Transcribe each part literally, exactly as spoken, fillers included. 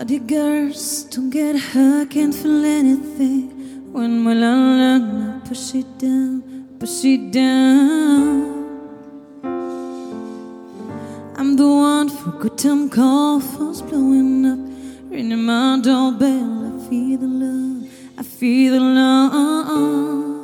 Pretty girls don't get hurt, can't feel anything. When will I learn to push it down, push it down? I'm the one for good time call, phone's blowing up, ringing my doorbell. I feel the love, I feel the love.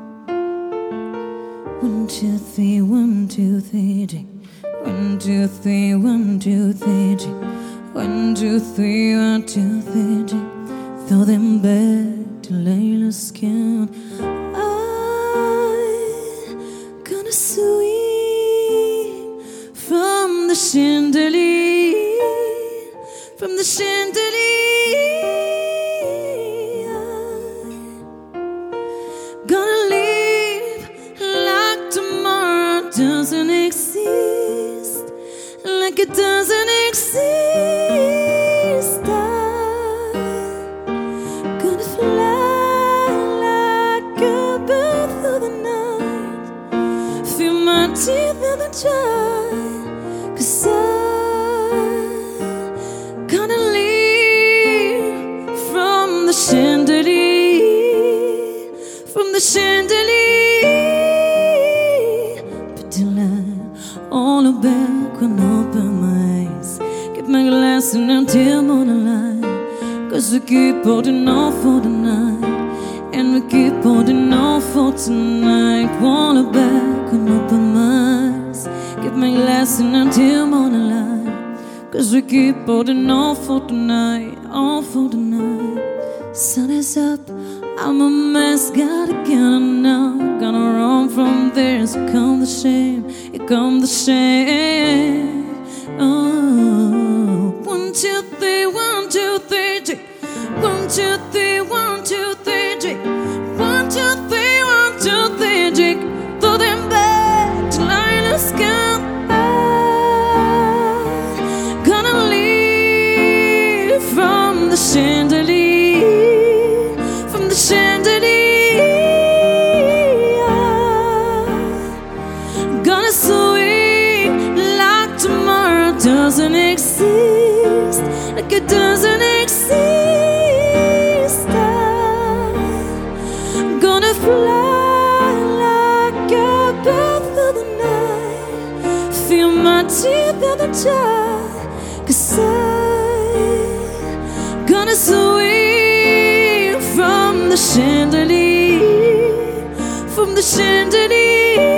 One, two, three, one, two, three, drink. One, two, three, one, two, three, drink. One, two, three, one, two, three, drink. Throw them back to Layla's count. I'm gonna swing from the chandelier, from the chandelier. Gonna live like tomorrow doesn't exist, like it doesn't exist. I'm gonna fly like a bird through the night, feel my teeth in the tide, 'cause I'm gonna live from the chandelier, from the chandelier. But till I all back when I open my eyes, get my glass and until morning light, 'cause we keep holding on for the night, and we keep holding on for tonight. Wanna back when I open my eyes, get my glass and until morning light, 'cause we keep holding on for tonight, on for tonight. Sun is up, I'm a mess, gotta get on now. Gonna run from there, so come the shame, here come the shame. Oh, one, two, three, one, two, three, three. One, two, three, one, two, three, three. One, two, three, one, two, three, three. Throw them back to Layla's count. I'm gonna live from the chandelier, from the chandelier. Gonna swing like tomorrow doesn't exist, like it doesn't exist. I'm gonna fly like a bird through the night, feel my teeth in the tide, 'cause I'm gonna swing from the chandelier, from the chandelier.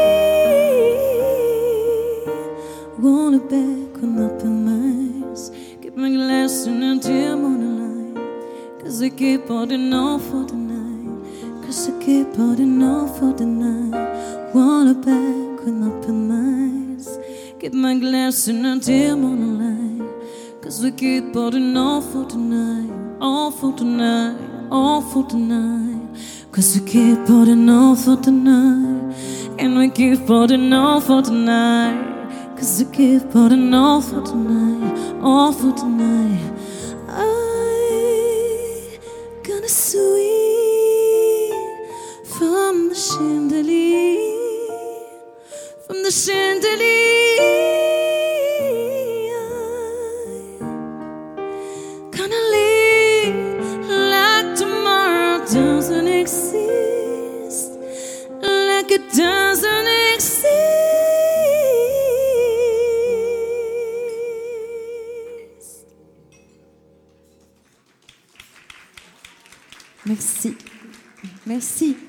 Wanna back when up in my eyes, get my glass and until morning light, 'cause I keep holding on for tonight, 'cause I keep holding on for tonight. Wanna back when up in my eyes, get my glass and until morning light, 'cause we keep holding on for tonight, on for tonight, on for tonight. 'Cause we keep holding on for tonight, and we keep holding on for tonight. 'Cause we keep holding on for tonight, on for tonight. I'm gonna swing from the chandelier, from the chandelier. Gonna live like tomorrow doesn't exist, like it doesn't exist. Merci. Merci.